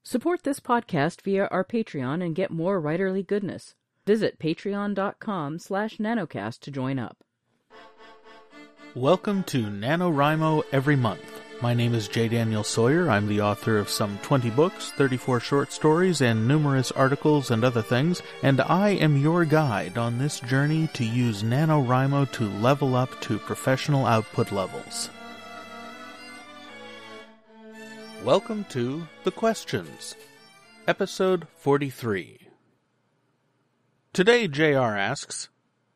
Support this podcast via our Patreon and get more writerly goodness. Visit patreon.com/nanocast to join up. Welcome to NaNoWriMo Every Month. My name is J. Daniel Sawyer. I'm the author of some 20 books, 34 short stories, and numerous articles and other things, and I am your guide on this journey to use NaNoWriMo to level up to professional output levels. Welcome to The Questions, Episode 43. Today, JR asks,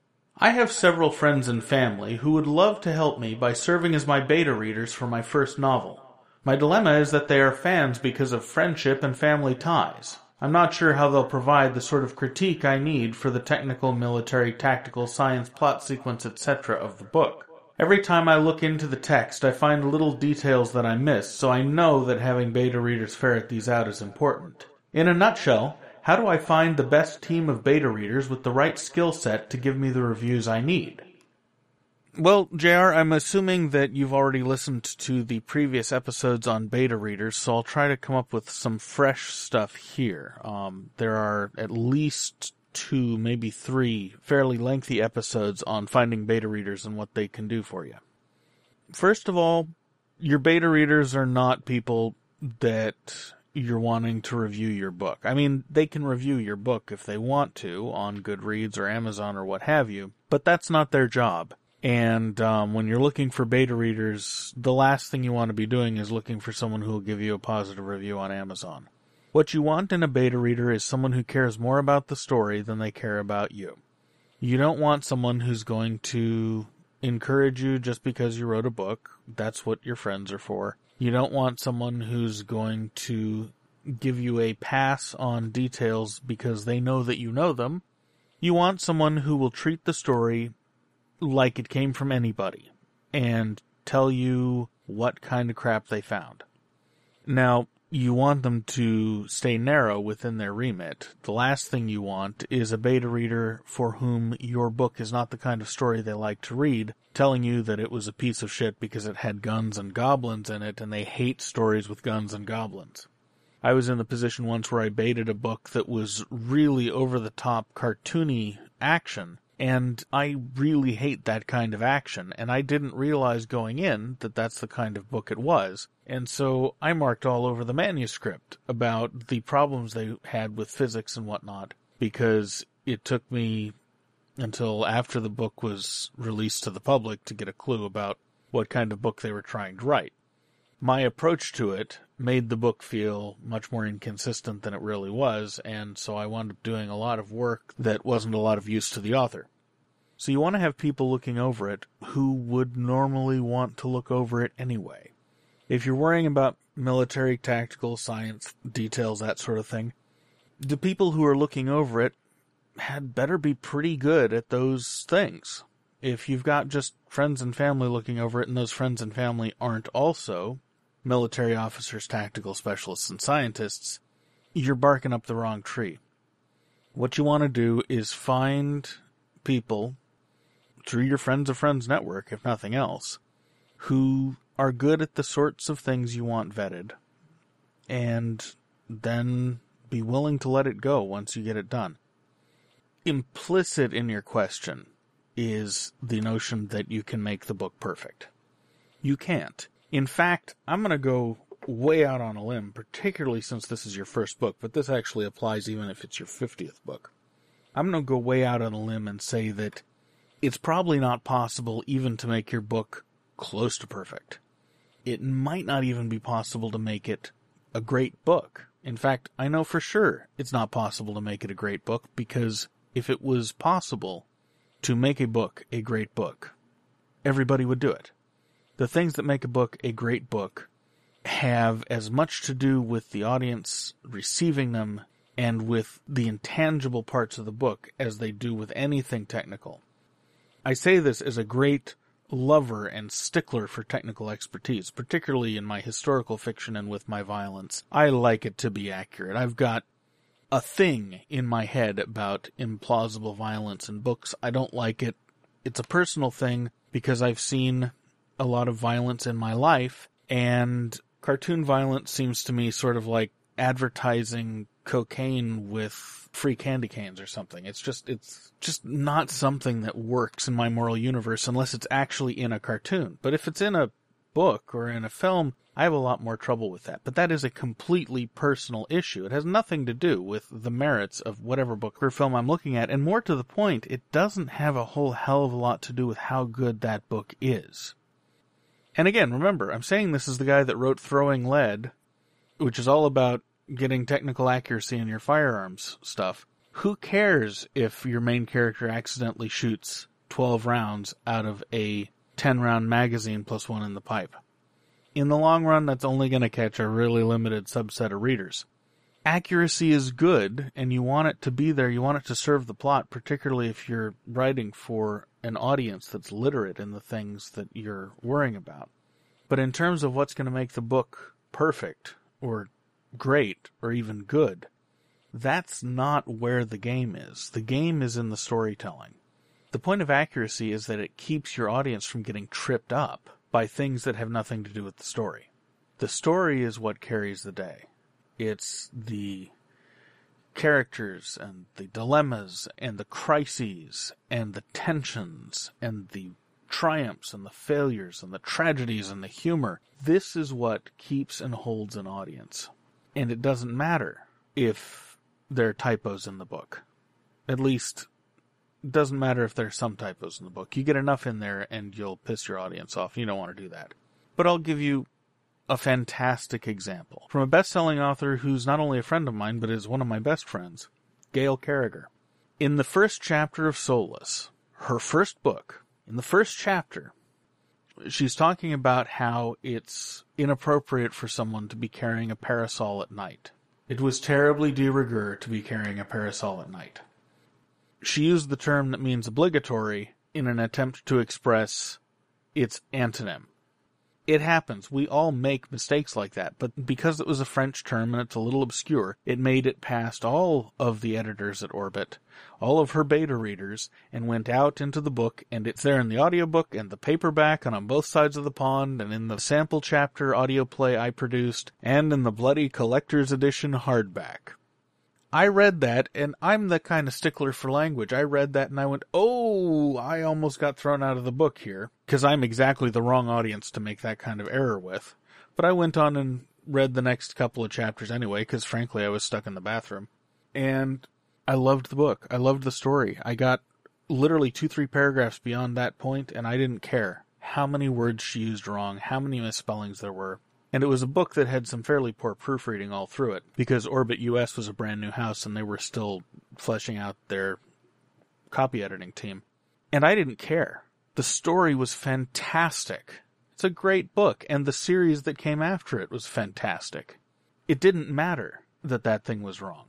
I have several friends and family who would love to help me by serving as my beta readers for my first novel. My dilemma is that they are fans because of friendship and family ties. I'm not sure how they'll provide the sort of critique I need for the technical, military, tactical, science, plot sequence, etc. of the book. Every time I look into the text, I find little details that I miss, so I know that having beta readers ferret these out is important. In a nutshell, how do I find the best team of beta readers with the right skill set to give me the reviews I need? Well, JR, I'm assuming that you've already listened to the previous episodes on beta readers, so I'll try to come up with some fresh stuff here. There are at least 2, maybe 3 fairly lengthy episodes on finding beta readers and what they can do for you. First of all, your beta readers are not people that you're wanting to review your book. I mean, they can review your book if they want to on Goodreads or Amazon or what have you, but that's not their job. And when you're looking for beta readers, the last thing you want to be doing is looking for someone who will give you a positive review on Amazon. What you want in a beta reader is someone who cares more about the story than they care about you. You don't want someone who's going to encourage you just because you wrote a book. That's what your friends are for. You don't want someone who's going to give you a pass on details because they know that you know them. You want someone who will treat the story like it came from anybody and tell you what kind of crap they found. Now, you want them to stay narrow within their remit. The last thing you want is a beta reader for whom your book is not the kind of story they like to read, telling you that it was a piece of shit because it had guns and goblins in it, and they hate stories with guns and goblins. I was in the position once where I baited a book that was really over-the-top cartoony action, and I really hate that kind of action, and I didn't realize going in that that's the kind of book it was. And so I marked all over the manuscript about the problems they had with physics and whatnot, because it took me until after the book was released to the public to get a clue about what kind of book they were trying to write. My approach to it made the book feel much more inconsistent than it really was, and so I wound up doing a lot of work that wasn't a lot of use to the author. So you want to have people looking over it who would normally want to look over it anyway. If you're worrying about military, tactical, science, details, that sort of thing, the people who are looking over it had better be pretty good at those things. If you've got just friends and family looking over it, and those friends and family aren't also military officers, tactical specialists, and scientists, you're barking up the wrong tree. What you want to do is find people through your friends of friends network, if nothing else, who are good at the sorts of things you want vetted, and then be willing to let it go once you get it done. Implicit in your question is the notion that you can make the book perfect. You can't. In fact, I'm going to go way out on a limb, particularly since this is your first book, but this actually applies even if it's your 50th book. I'm going to go way out on a limb and say that it's probably not possible even to make your book close to perfect. It might not even be possible to make it a great book. In fact, I know for sure it's not possible to make it a great book, because if it was possible to make a book a great book, everybody would do it. The things that make a book a great book have as much to do with the audience receiving them and with the intangible parts of the book as they do with anything technical. I say this as a great lover and stickler for technical expertise, particularly in my historical fiction and with my violence. I like it to be accurate. I've got a thing in my head about implausible violence in books. I don't like it. It's a personal thing because I've seen a lot of violence in my life, and cartoon violence seems to me sort of like advertising cocaine with free candy canes or something. It's just not something that works in my moral universe unless it's actually in a cartoon. But if it's in a book or in a film, I have a lot more trouble with that. But that is a completely personal issue. It has nothing to do with the merits of whatever book or film I'm looking at. And more to the point, it doesn't have a whole hell of a lot to do with how good that book is. And again, remember, I'm saying this is the guy that wrote Throwing Lead, which is all about getting technical accuracy in your firearms stuff. Who cares if your main character accidentally shoots 12 rounds out of a 10-round magazine plus one in the pipe? In the long run, that's only going to catch a really limited subset of readers. Accuracy is good, and you want it to be there. You want it to serve the plot, particularly if you're writing for an audience that's literate in the things that you're worrying about. But in terms of what's going to make the book perfect, or great, or even good, that's not where the game is. The game is in the storytelling. The point of accuracy is that it keeps your audience from getting tripped up by things that have nothing to do with the story. The story is what carries the day. It's the characters and the dilemmas and the crises and the tensions and the triumphs and the failures and the tragedies and the humor. This is what keeps and holds an audience. And it doesn't matter if there are typos in the book. At least, it doesn't matter if there's some typos in the book. You get enough in there and you'll piss your audience off. You don't want to do that. But I'll give you a fantastic example from a best-selling author who's not only a friend of mine, but is one of my best friends, Gail Carriger. In the first chapter of Soulless, her first book, in the first chapter, she's talking about how it's inappropriate for someone to be carrying a parasol at night. It was terribly de rigueur to be carrying a parasol at night. She used the term that means obligatory in an attempt to express its antonym. It happens. We all make mistakes like that, but because it was a French term and it's a little obscure, it made it past all of the editors at Orbit, all of her beta readers, and went out into the book, and it's there in the audiobook and the paperback and on both sides of the pond, and in the sample chapter audio play I produced, and in the bloody collector's edition hardback. I read that, and I'm the kind of stickler for language. I read that and I went, oh, I almost got thrown out of the book here, because I'm exactly the wrong audience to make that kind of error with. But I went on and read the next couple of chapters anyway, because frankly I was stuck in the bathroom. And I loved the book. I loved the story. I got literally 2-3 paragraphs beyond that point, and I didn't care how many words she used wrong, how many misspellings there were. And it was a book that had some fairly poor proofreading all through it, because Orbit US was a brand new house and they were still fleshing out their copy editing team. And I didn't care. The story was fantastic. It's a great book, and the series that came after it was fantastic. It didn't matter that that thing was wrong.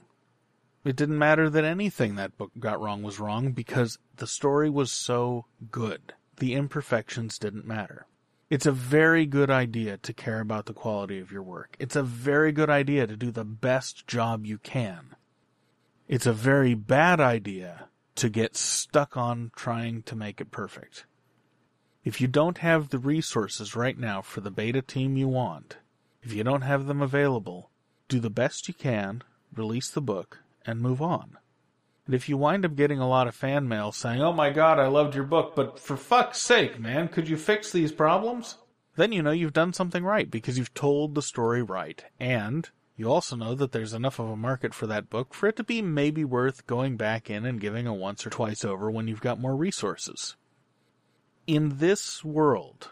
It didn't matter that anything that book got wrong was wrong, because the story was so good. The imperfections didn't matter. It's a very good idea to care about the quality of your work. It's a very good idea to do the best job you can. It's a very bad idea to get stuck on trying to make it perfect. If you don't have the resources right now for the beta team you want, if you don't have them available, do the best you can, release the book, and move on. And if you wind up getting a lot of fan mail saying, oh my god, I loved your book, but for fuck's sake, man, could you fix these problems? Then you know you've done something right, because you've told the story right. And you also know that there's enough of a market for that book for it to be maybe worth going back in and giving a once or twice over when you've got more resources. In this world,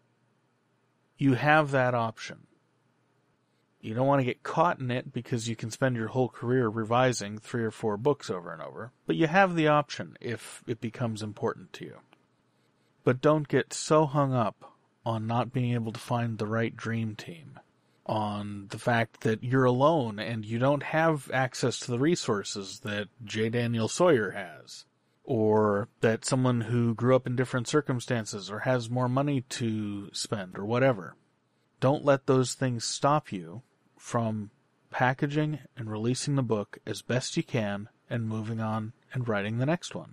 you have that option. You don't want to get caught in it because you can spend your whole career revising 3 or 4 books over and over. But you have the option if it becomes important to you. But don't get so hung up on not being able to find the right dream team, on the fact that you're alone and you don't have access to the resources that J. Daniel Sawyer has, or that someone who grew up in different circumstances or has more money to spend or whatever. Don't let those things stop you from packaging and releasing the book as best you can and moving on and writing the next one.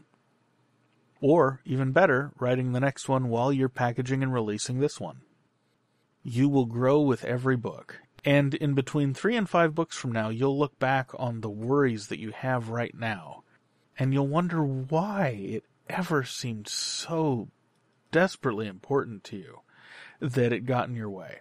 Or, even better, writing the next one while you're packaging and releasing this one. You will grow with every book, And in between 3 and 5 books from now, you'll look back on the worries that you have right now, and you'll wonder why it ever seemed so desperately important to you that it got in your way.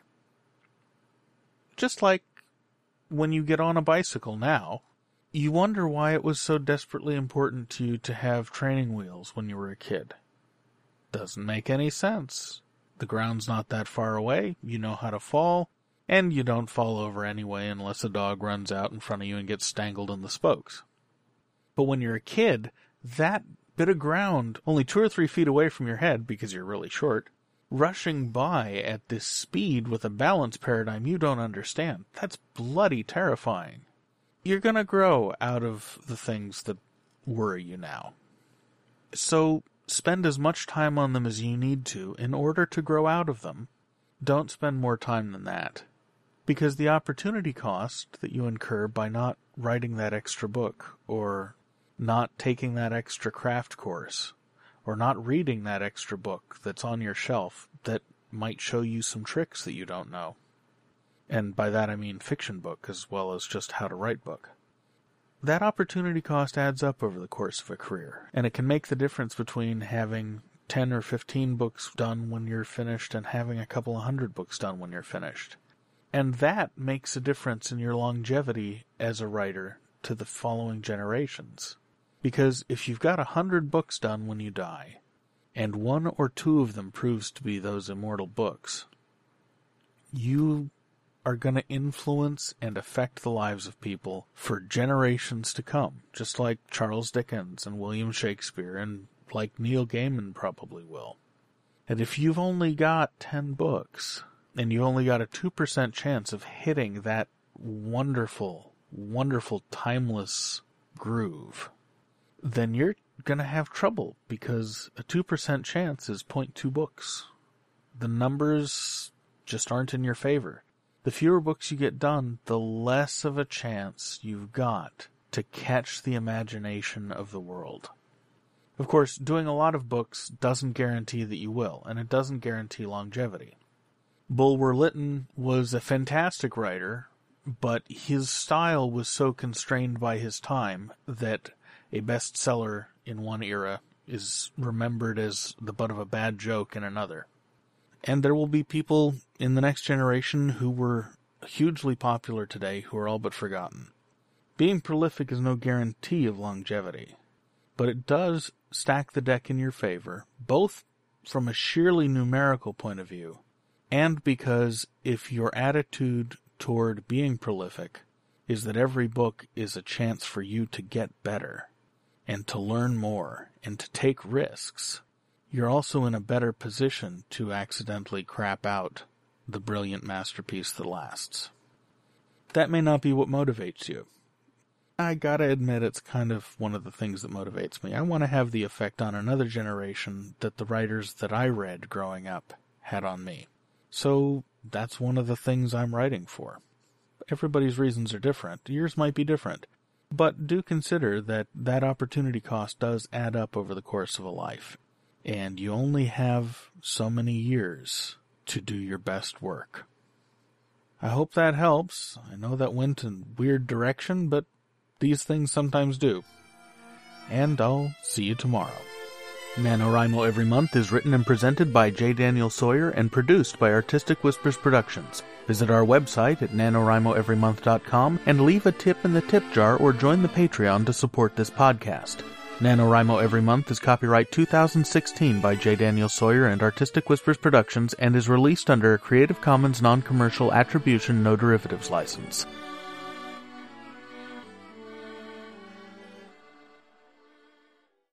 Just like when you get on a bicycle now, you wonder why it was so desperately important to you to have training wheels when you were a kid. Doesn't make any sense. The ground's not that far away, you know how to fall, and you don't fall over anyway unless a dog runs out in front of you and gets strangled in the spokes. But when you're a kid, that bit of ground, only 2 or 3 feet away from your head because you're really short, rushing by at this speed with a balance paradigm you don't understand, that's bloody terrifying. You're going to grow out of the things that worry you now. So spend as much time on them as you need to in order to grow out of them. Don't spend more time than that. Because the opportunity cost that you incur by not writing that extra book, or not taking that extra craft course, or not reading that extra book that's on your shelf that might show you some tricks that you don't know. And by that I mean fiction book as well as just how to write book. That opportunity cost adds up over the course of a career, and it can make the difference between having 10 or 15 books done when you're finished and having a couple of 100 books done when you're finished. And that makes a difference in your longevity as a writer to the following generations. Because if you've got 100 books done when you die, and 1 or 2 of them proves to be those immortal books, you are going to influence and affect the lives of people for generations to come, just like Charles Dickens and William Shakespeare, and like Neil Gaiman probably will. And if you've only got 10 books, and you only got a 2% chance of hitting that wonderful, wonderful, timeless groove, then you're going to have trouble, because a 2% chance is 0.2 books. The numbers just aren't in your favor. The fewer books you get done, the less of a chance you've got to catch the imagination of the world. Of course, doing a lot of books doesn't guarantee that you will, and it doesn't guarantee longevity. Bulwer Lytton was a fantastic writer, but his style was so constrained by his time that a bestseller in one era is remembered as the butt of a bad joke in another. And there will be people in the next generation who were hugely popular today who are all but forgotten. Being prolific is no guarantee of longevity, but it does stack the deck in your favor, both from a sheerly numerical point of view, and because if your attitude toward being prolific is that every book is a chance for you to get better, and to learn more, and to take risks, you're also in a better position to accidentally crap out the brilliant masterpiece that lasts. That may not be what motivates you. I gotta admit, it's kind of one of the things that motivates me. I want to have the effect on another generation that the writers that I read growing up had on me. So that's one of the things I'm writing for. Everybody's reasons are different. Yours might be different. But do consider that that opportunity cost does add up over the course of a life. And you only have so many years to do your best work. I hope that helps. I know that went in a weird direction, but these things sometimes do. And I'll see you tomorrow. NaNoWriMo Every Month is written and presented by J. Daniel Sawyer and produced by Artistic Whispers Productions. Visit our website at NaNoWriMoEveryMonth.com and leave a tip in the tip jar or join the Patreon to support this podcast. NaNoWriMo Every Month is copyright 2016 by J. Daniel Sawyer and Artistic Whispers Productions and is released under a Creative Commons Non-Commercial Attribution No Derivatives license.